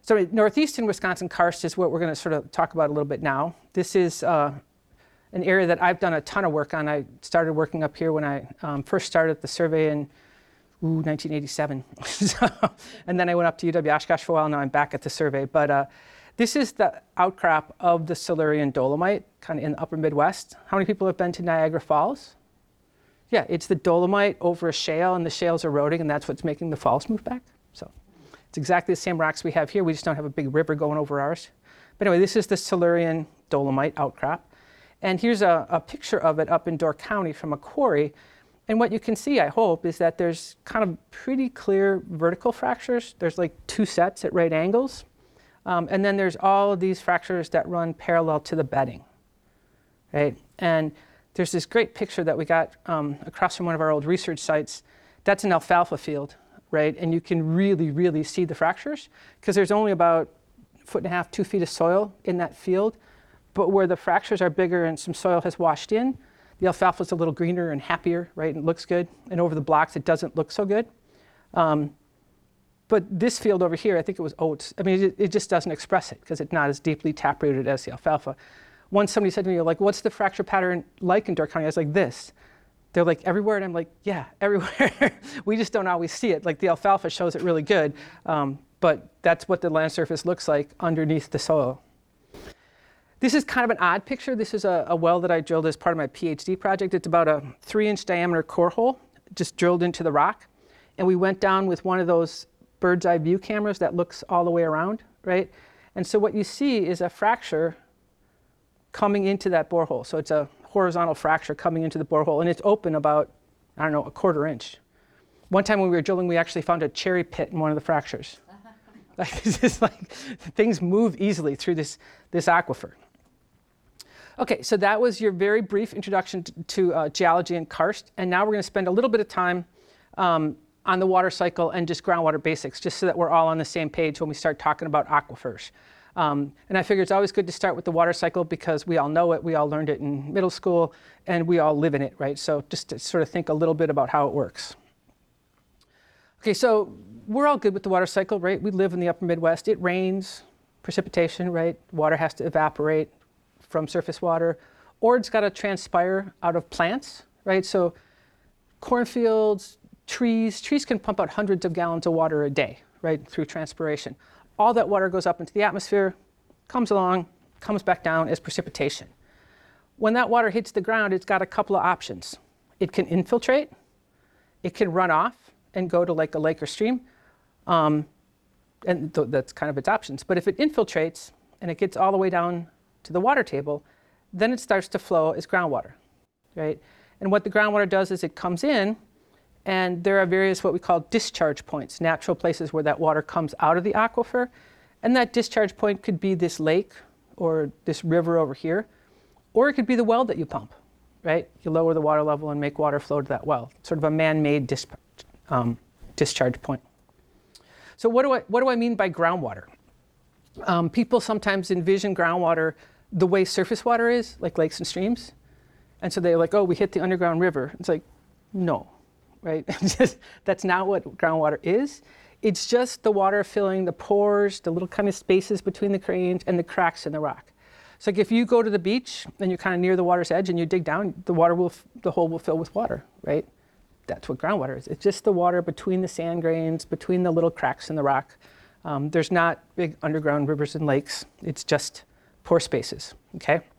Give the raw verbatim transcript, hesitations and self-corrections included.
So northeastern Wisconsin karst is what we're going to sort of talk about a little bit now. This is uh, an area that I've done a ton of work on. I started working up here when I um, first started the survey in ooh, nineteen eighty-seven. So, and then I went up to U W Oshkosh for a while. Now I'm back at the survey. But uh, this is the outcrop of the Silurian dolomite, kind of in the upper Midwest. How many people have been to Niagara Falls? Yeah, it's the dolomite over a shale, and the shale's eroding, and that's what's making the falls move back. So it's exactly the same rocks we have here. We just don't have a big river going over ours. But anyway, this is the Silurian dolomite outcrop. And here's a, a picture of it up in Door County from a quarry. And what you can see, I hope, is that there's kind of pretty clear vertical fractures. There's like two sets at right angles. Um, and then there's all of these fractures that run parallel to the bedding, right? And there's this great picture that we got um, across from one of our old research sites. That's an alfalfa field, right? And you can really, really see the fractures because there's only about a foot and a half, two feet of soil in that field. But where the fractures are bigger and some soil has washed in, the alfalfa is a little greener and happier, right? And it looks good. And over the blocks, it doesn't look so good. Um, but this field over here, I think it was oats. I mean, it, it just doesn't express it because it's not as deeply taprooted as the alfalfa. Once somebody said to me, like, what's the fracture pattern like in Door County? I was like, this. They're like, everywhere? And I'm like, yeah, everywhere. We just don't always see it. Like the alfalfa shows it really good. Um, but that's what the land surface looks like underneath the soil. This is kind of an odd picture. This is a, a well that I drilled as part of my PhD project. It's about a three inch diameter core hole, just drilled into the rock. And we went down with one of those bird's eye view cameras that looks all the way around, right? And so what you see is a fracture coming into that borehole. So it's a horizontal fracture coming into the borehole, and it's open about, I don't know, a quarter inch. One time when we were drilling, we actually found a cherry pit in one of the fractures. Like, it's just like things move easily through this, this aquifer. Okay, so that was your very brief introduction to, to uh, geology and karst, and now we're going to spend a little bit of time um, on the water cycle and just groundwater basics, just so that we're all on the same page when we start talking about aquifers. Um, and I figure it's always good to start with the water cycle because we all know it, we all learned it in middle school, and we all live in it, right? So just to sort of think a little bit about how it works. Okay, so we're all good with the water cycle, right? We live in the upper Midwest. It rains, precipitation, right? Water has to evaporate from surface water, or it's got to transpire out of plants, right? So cornfields, trees, trees can pump out hundreds of gallons of water a day, right, through transpiration. All that water goes up into the atmosphere, comes along, comes back down as precipitation. When that water hits the ground, it's got a couple of options. It can infiltrate, it can run off and go to like a lake or stream, um, and th that's kind of its options. But if it infiltrates and it gets all the way down to the water table, then it starts to flow as groundwater, right? And what the groundwater does is it comes in, and there are various what we call discharge points, natural places where that water comes out of the aquifer. And that discharge point could be this lake or this river over here, or it could be the well that you pump, right? You lower the water level and make water flow to that well, sort of a man-made dis um, discharge point. So what do I, what do I mean by groundwater? Um, people sometimes envision groundwater the way surface water is, like lakes and streams. And so they're like, oh, we hit the underground river. It's like, no, right? Just, that's not what groundwater is. It's just the water filling the pores, the little kind of spaces between the grains and the cracks in the rock. So like if you go to the beach and you're kind of near the water's edge and you dig down, the water will, the hole will fill with water, right? That's what groundwater is. It's just the water between the sand grains, between the little cracks in the rock. Um, there's not big underground rivers and lakes. It's just pore spaces, okay?